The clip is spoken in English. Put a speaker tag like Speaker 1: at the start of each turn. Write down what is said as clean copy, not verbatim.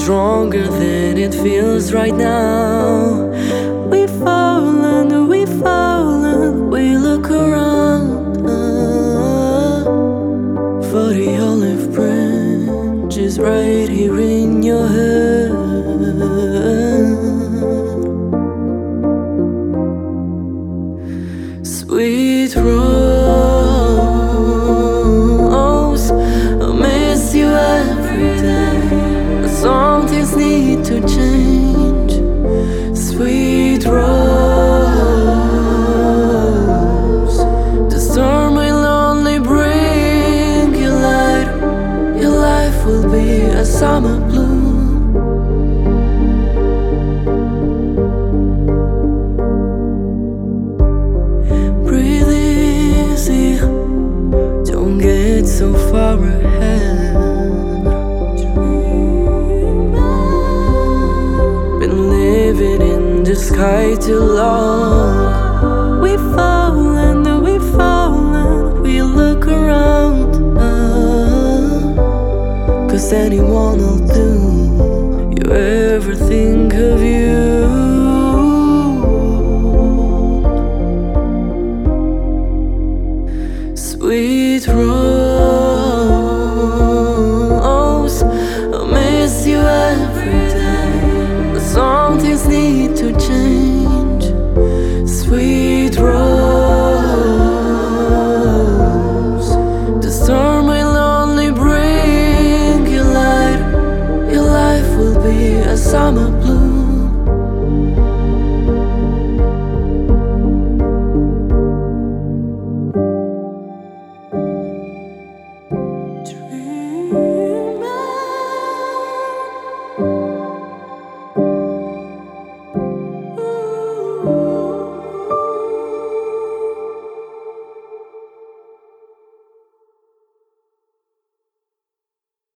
Speaker 1: stronger than it feels right now. We fallen, we look around for the olive branch is right here in your hand. Sweet rose, I miss you every day. Some things need to change. Sweet rose, the storm will only bring you light. Your life will be a summer bloom. Breathe easy, don't get so far ahead. Been living in the sky too long. We fallen, we look around. 'Cause anyone will do. You ever think of you? Sweet rose, I miss you every day. Some things need to change. Sweet rose, the storm will only bring you light. Your life will be a summer bloom.